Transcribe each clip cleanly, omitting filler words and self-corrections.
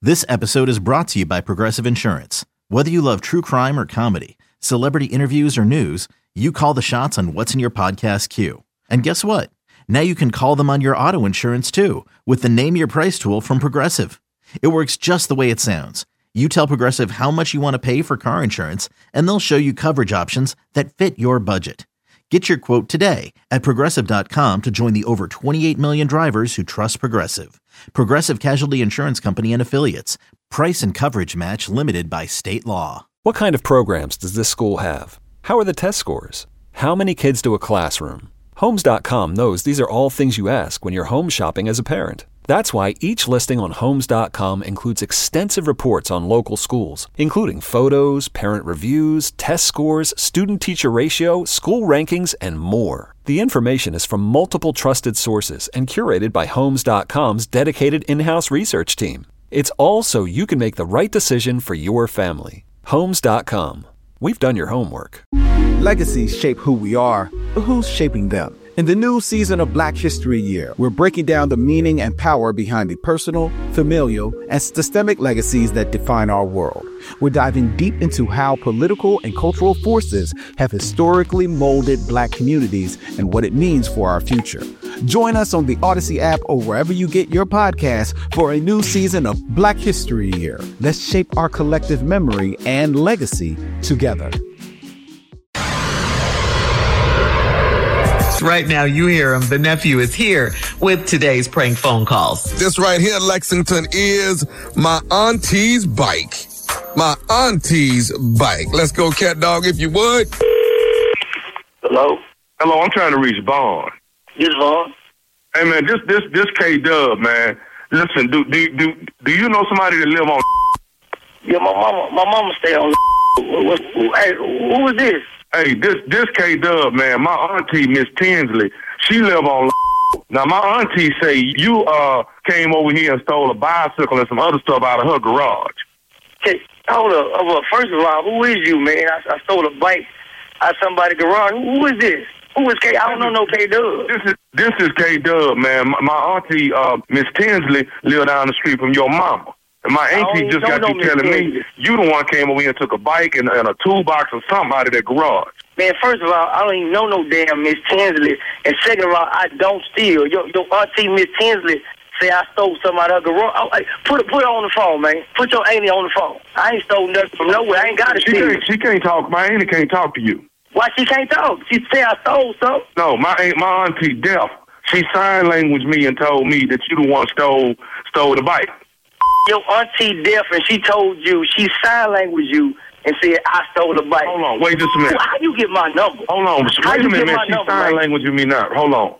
This episode is brought to you by Progressive Insurance. Whether you love true crime or comedy, celebrity interviews or news, you call the shots on what's in your podcast queue. And guess what? Now you can call them on your auto insurance too with the Name Your Price tool from Progressive. It works just the way it sounds. You tell Progressive how much you want to pay for car insurance, and they'll show you coverage options that fit your budget. Get your quote today at Progressive.com to join the over 28 million drivers who trust Progressive. Progressive Casualty Insurance Company and Affiliates. Price and coverage match limited by state law. What kind of programs does this school have? How are the test scores? How many kids to a classroom? Homes.com knows these are all things you ask when you're home shopping as a parent. That's why each listing on Homes.com includes extensive reports on local schools, including photos, parent reviews, test scores, student-teacher ratio, school rankings, and more. The information is from multiple trusted sources and curated by Homes.com's dedicated in-house research team. It's all so you can make the right decision for your family. Homes.com. We've done your homework. Legacies shape who we are, but who's shaping them? In the new season of Black History Year, we're breaking down the meaning and power behind the personal, familial, and systemic legacies that define our world. We're diving deep into how political and cultural forces have historically molded Black communities and what it means for our future. Join us on the Odyssey app or wherever you get your podcasts for a new season of Black History Year. Let's shape our collective memory and legacy together. Right now, you hear him. The nephew is here with today's prank phone calls. This right here, Lexington, is my auntie's bike. My auntie's bike. Let's go, cat dog, if you would. Hello? Hello, I'm trying to reach Vaughn. This Vaughn? Hey man, this K-Dub, man. Listen, do you know somebody that live on? Yeah, my mama stay on. Hey, who is this? Hey, this K-Dub, man. My auntie, Miss Tinsley, she live on. Now my auntie say you came over here and stole a bicycle and some other stuff out of her garage. Okay, hold up. First of all, who is you, man? I stole a bike out somebody's garage. Who is this? Who is K? I don't know no K-Dub. This is K-Dub, man. My auntie, Miss Tinsley, live down the street from your mama. And my auntie just got you telling me you the one came over here and took a bike and a toolbox or something out of that garage. Man, first of all, I don't even know no damn Miss Tinsley. And second of all, I don't steal. Your auntie, Miss Tinsley, say I stole something out of her garage. Oh, hey, put her on the phone, man. Put your auntie on the phone. I ain't stole nothing from nowhere. I ain't got to steal. She can't talk. My auntie can't talk to you. Why she can't talk? She say I stole something. No, my auntie deaf. She sign language me and told me that you the one stole the bike. Your auntie deaf and she told you, she sign language you and said, I stole the bike. Hold on, wait just a minute. How you get my number? Hold on, wait a minute, man. She sign language with me now. Hold on.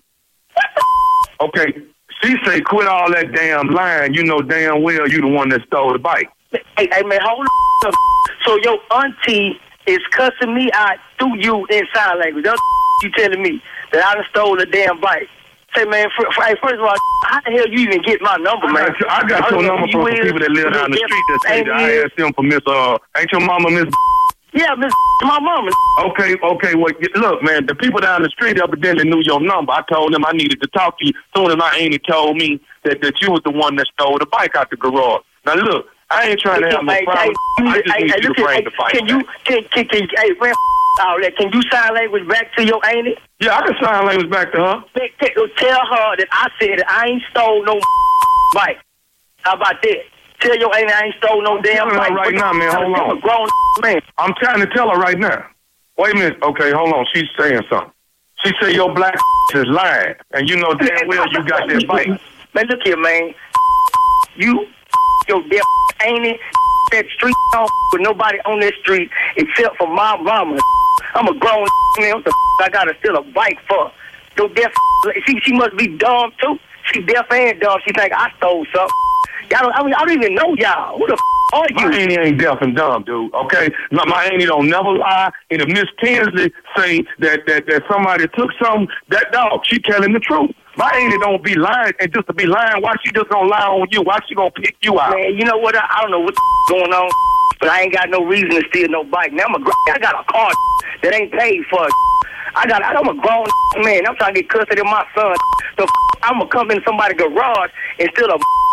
Okay, she say quit all that damn lying. You know damn well you the one that stole the bike. Hey man, hold up. So your auntie is cussing me out through you in sign language. That's you telling me that I done stole the damn bike. Say, man, first of all, how the hell you even get my number, man? I got your number from some people that live down the street that say that I asked them for Miss, ain't your mama Miss? Yeah, Miss, my mama. Okay, well, look, man, the people down the street evidently knew your number. I told them I needed to talk to you. Soon as my auntie told me that you was the one that stole the bike out the garage. Now, look, I ain't trying to have no problem. I just need you to bring the bike back. All that. Can you sign language back to your auntie? Yeah, I can sign language back to her. Tell her that I said that I ain't stole no bike. How about that? Tell your auntie I ain't stole no damn bike. Right now, man, hold on. I'm a grown man. I'm trying to tell her right now. Wait a minute. Okay, hold on. She's saying something. She said your black is lying, and you know damn well you got that bike. Man, look here, man. You, your damn auntie, that street with nobody on that street except for my mama. I'm a grown man. What the I gotta steal a bike for? Your deaf she must be dumb too. She deaf and dumb. She think I stole something. I don't even know y'all. Who the are you? My auntie ain't deaf and dumb, dude. Okay, my auntie don't never lie. And if Miss Tinsley say that somebody took something, that dog, she telling the truth. My auntie don't be lying, and just to be lying, why she just gonna lie on you? Why she gonna pick you out? Man, you know what? I don't know what's going on, but I ain't got no reason to steal no bike. Now I got a car that ain't paid for. I'm a grown man. I'm trying to get custody of my son. So I'm gonna come in somebody's garage and steal a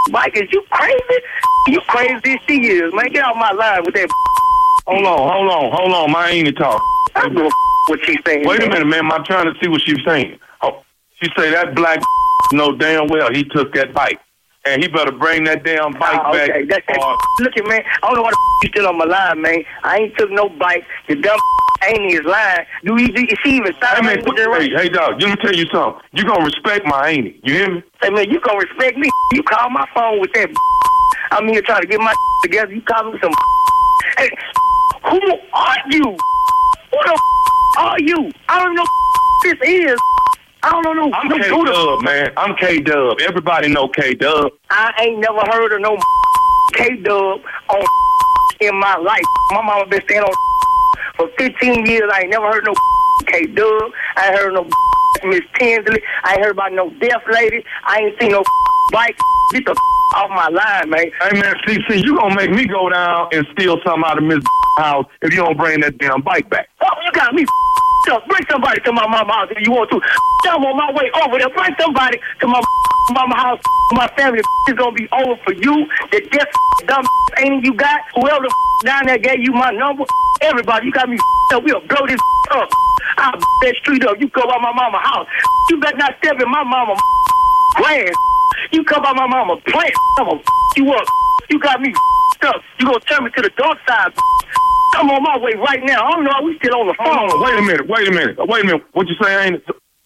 bike. Is you crazy? You crazy as she is, man. Get off my line with that. Hold on. My ain't talk. I don't give a what she's saying. Wait a minute, man. I'm trying to see what she's saying. Oh, she say that black know damn well he took that bike. And he better bring that damn bike okay. back. Look at, man, I don't know why you still on my line, man. I ain't took no bike. The dumb ain't his line. Is she even hey, man, hey, dog, let me tell you something. You gonna respect my ain't it? You hear me? Hey, man, you gonna respect me. You call my phone with that. I'm here trying to get my together. You call me some. Hey, who are you? Who the are you? I don't know this is. I don't know. I'm K-Dub, man. I'm K-Dub. Everybody know K-Dub. I ain't never heard of no K-Dub on in my life. My mama been staying on for 15 years. I ain't never heard no K-Dub. I ain't heard no Miss Tinsley. I ain't heard about no deaf lady. I ain't seen no bike. Get the off my line, man. Hey, man, see, you gonna make me go down and steal something out of Miss house if you don't bring that damn bike back. Oh, you got me up. Bring somebody to my mama house if you want to. I'm on my way over there. Bring somebody to my mama house. My family is gonna be over for you. The deaf dumb ain't you got. Whoever down there gave you my number. Everybody, you got me up. We'll blow this up. I'll that street up. You go by my mama house. You better not step in my mama land. You come by my mama plant. I'm gonna you up. You got me up. You gonna turn me to the dark side. I'm on my way right now. I don't know. We still on the phone. Oh, wait a minute. What you say? Ain't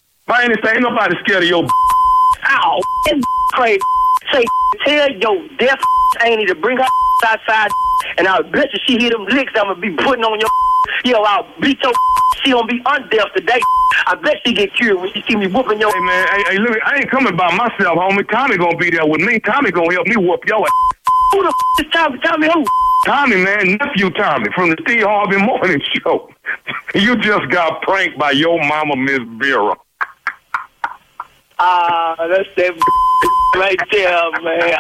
nobody scared of your. Ow, crazy. Say, tell your deaf auntie to bring her outside, and I'll bet you she hear them licks I'm gonna be putting on your. Yo, I'll beat your. She gonna be undeaf today. I bet she get cured when she see me whooping your. Hey man, hey, look, I ain't coming by myself, homie. Tommy gonna be there with me. Tommy gonna help me whoop your ass. Who the is Tommy? Tommy who? Tommy, man, nephew Tommy from the Steve Harvey Morning Show. You just got pranked by your mama, Miss Vera. That's that right there, man.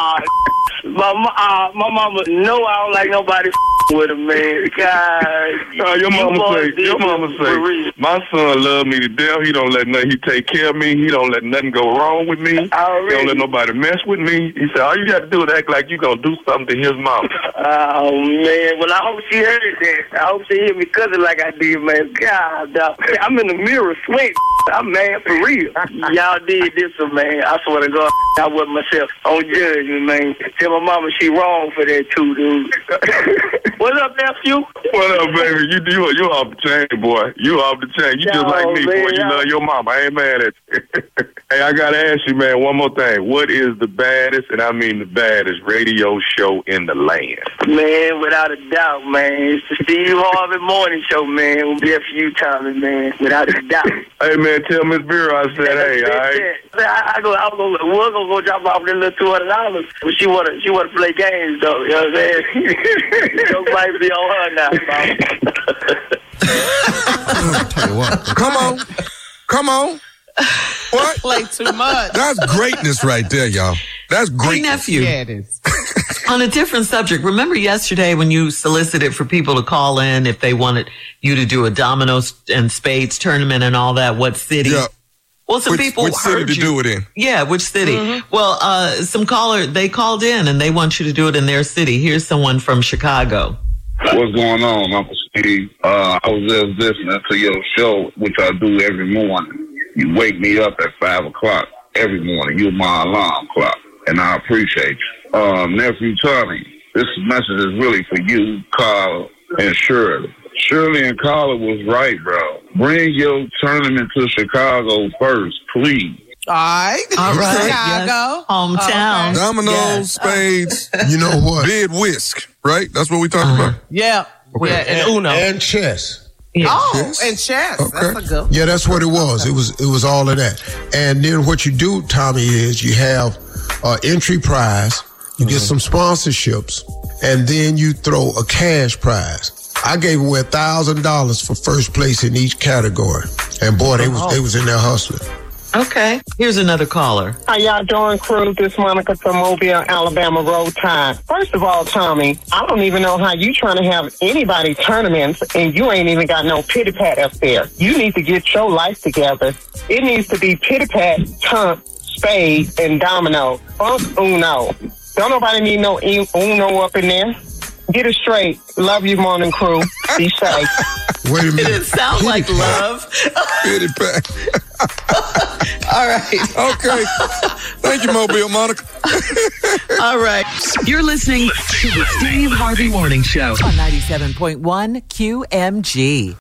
My mama, no, I don't like nobody with him, man. God, your mama say, my son love me to death. He don't let nothing. He take care of me. He don't let nothing go wrong with me. He don't let nobody mess with me. He said, all you got to do is act like you gonna do something to his mama. Oh man, well I hope she heard that. I hope she hear me cussing like I did, man. God, I'm in the mirror sweating. I'm mad for real. Y'all did this one, man. I swear to God, I wasn't myself. Don't judge me, man. Tell my mama she wrong for that too, dude. What's up, nephew? What up, baby? You off the chain, boy. You off the chain. You just like me, man, boy. You love your mama. I ain't mad at you. Hey, I gotta ask you, man, one more thing. What is the baddest, and I mean the baddest, radio show in the land? Man, without a doubt, man. It's the Steve Harvey Morning Show, man. We'll be there for you, Tommy, man. Without a doubt. Hey, man, tell Miss Vera I said, hey, all right? We're gonna go drop off that little $200. But she wanna play games, though. You know what I'm saying? Don't might be on her now, Tell you what. Come on. What? Play too much. That's greatness right there, y'all. That's great. Hey, nephew. Yeah, it is. On a different subject, remember yesterday when you solicited for people to call in if they wanted you to do a dominoes and spades tournament and all that? What city? Yeah. Well, some people which city heard to you. do it in? Yeah, which city? Mm-hmm. Well, some caller, they called in and they want you to do it in their city. Here's someone from Chicago. What's going on, Uncle Steve? I was just listening to your show, which I do every morning. You wake me up at 5 o'clock every morning. You're my alarm clock, and I appreciate you. Nephew Tommy, this message is really for you, Carl, and Shirley. Shirley and Carla was right, bro. Bring your tournament to Chicago first, please. All right. Chicago. Yes. Hometown. Okay. Dominoes, spades. You know what? Bid whisk, right? That's what we talking about? Yeah. Okay. Yeah, and Uno. And chess. Yeah. Oh, Chess? and chess. Okay. That's a good one. Yeah, that's what it was. It was all of that. And then what you do, Tommy, is you have entry prize, you get some sponsorships, and then you throw a cash prize. I gave away $1,000 for first place in each category. And boy, they was in there hustling. Okay. Here's another caller. How y'all doing, crew? This Monica from Mobile, Alabama, Roll Tide. First of all, Tommy, I don't even know how you trying to have anybody tournaments and you ain't even got no pity pat up there. You need to get your life together. It needs to be pity pat, spade, and domino. Fuck Uno. Don't nobody need no Uno up in there. Get it straight. Love you, morning crew. Be safe. Wait a minute. It didn't sound like love. Hit it back. All right. Okay. Thank you, Mobile Monica. All right. You're listening to the Steve Harvey Morning Show on 97.1 QMG.